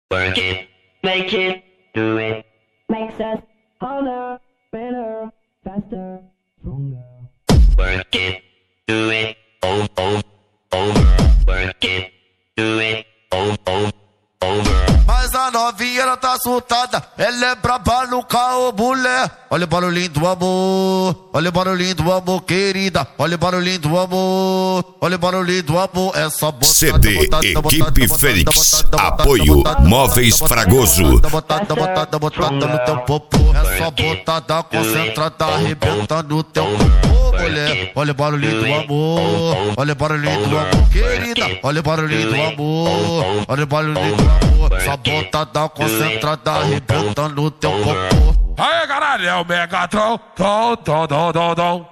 Work it, make it, do it. Makes us harder, better, faster, stronger. Work it, do it, over. Work it, do it, over. Mas a novinha ela tá assustada, ela é braba no carro, mulher. Olha o barulhinho do amor, olha o barulhinho do amor, querida. Olha o barulhinho do amor, olha o barulhinho do amor. Essa botada, CD Equipe Fênix. Apoio Móveis Fragoso. Botada no teu popô. Essa botada concentrada arrebentando no teu popô, mulher. Olha o barulhinho do amor, olha o barulhinho do amor, querida. Olha o barulhinho do amor, olha o barulhinho do amor. Essa botada concentrada arrebentando no teu popô. Aí, caralho, é o Megatron, tom, tom, tom, tom, tom.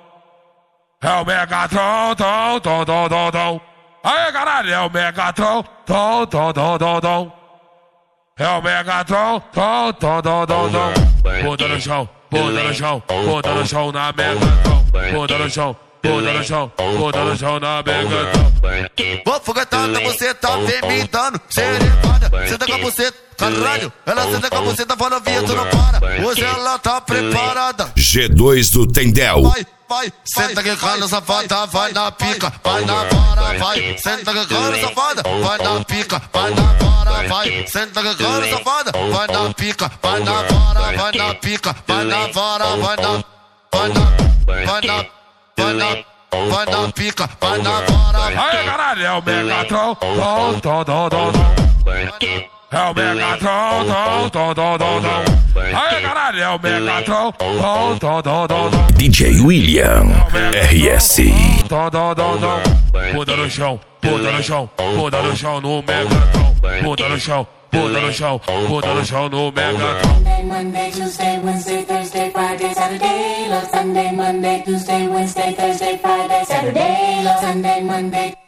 É o Megatron, tom, tom, tom, tom, tom. Aí, caralho, é o Megatron, tom, tom, tom, tom, tom. É o Megatron, tom, tom, tom, tom, tom. Bunda no chão, bunda no chão, bunda no chão na Megatron. Bunda no chão, bunda no chão, bunda no chão na Megatron. Vou foguetada, você tá vomitando, serevada, senta com a buceta, caralho. Ela senta com a buceta, fala novinha, tu não para. Hoje ela tá preparada. G2 do Tendel. Vai, senta que cana, safada, vai na pica, vai na vara, vai. Senta que cana, safada, vai na pica, vai na vara, vai. Senta que cana, safada, vai na pica, vai na vara, vai na pica, vai na vara, vai na, vai na, vai na, vai na. Vai na pica, vai na vara. Aí, caralho, é o Megatron, tom, tom, tom, tom, tom. É o Megatron, tom, tom, tom, tom, tom. Aí, caralho, é o Megatron, tom, tom, tom, tom, tom. DJ William RS. Tom, tom, tom, tom. Bunda no chão, bunda no chão, bunda no chão no Megatron. Bunda no chão, bunda no chão, bunda no chão no Megatron. Monday, Tuesday, Wednesday, Thursday, Friday, Saturday. Love Sunday, Monday, Tuesday, Wednesday, Thursday, Friday, Saturday. Love Sunday, Monday.